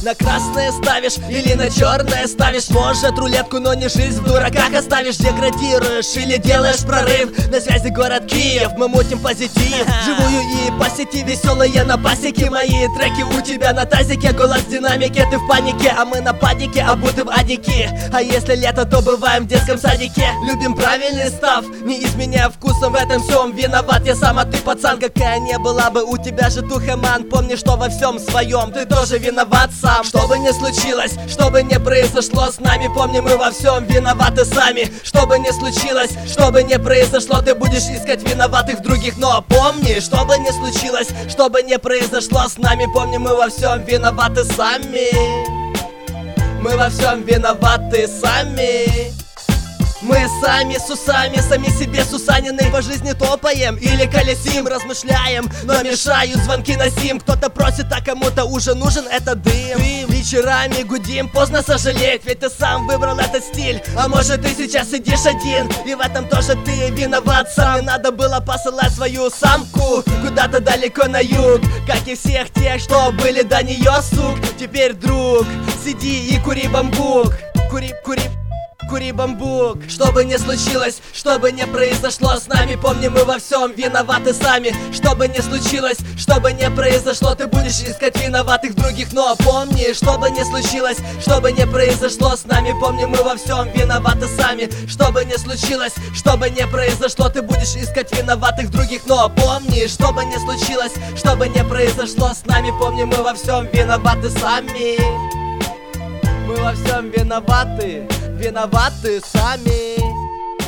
На красное ставишь или на черное ставишь? Может рулетку, но не жизнь в дураках оставишь. Деградируешь или делаешь прорыв? На связи город Киев, мы мутим позитив. Живую и по сети, веселые на пасеке. Мои треки у тебя на тазике. Голос в динамике, ты в панике, а мы на падике, обуты в адике. А если лето, то бываем в детском садике. Любим правильный став, не изменяя вкусом. В этом всем виноват я сам, а ты пацан. Какая не была бы у тебя же тухеман. Помни, что во всем своем ты тоже виноват сам. Что бы ни случилось, что бы ни произошло с нами, помни, мы во всем виноваты сами. Что бы ни случилось, что бы ни произошло, ты будешь искать виноватых других. Но помни, что бы ни случилось, что бы ни произошло с нами, помни, мы во всем виноваты сами. Мы во всем виноваты сами. Мы сами с усами, сами себе сусанины. По жизни топаем или колесим, размышляем, но мешают звонки на сим. Кто-то просит, а кому-то уже нужен этот дым. Вечерами гудим, поздно сожалеть, ведь ты сам выбрал этот стиль. А может ты сейчас сидишь один, и в этом тоже ты виноват сам. Не надо было посылать свою самку куда-то далеко на юг, как и всех тех, что были до нее, сук. Теперь, друг, сиди и кури бамбук. Кури бамбук. Что бы ни случилось, что бы ни произошло с нами, помни, мы во всем виноваты сами. Что бы ни случилось, что бы ни произошло, ты будешь искать виноватых других. Но помни, что бы ни случилось, что бы ни произошло с нами, помни, мы во всем виноваты сами. Что бы ни случилось, что бы ни произошло, ты будешь искать виноватых других. Но помни, что бы ни случилось, что бы ни произошло с нами, помни, мы во всем виноваты сами. Мы во всем виноваты, виноваты сами.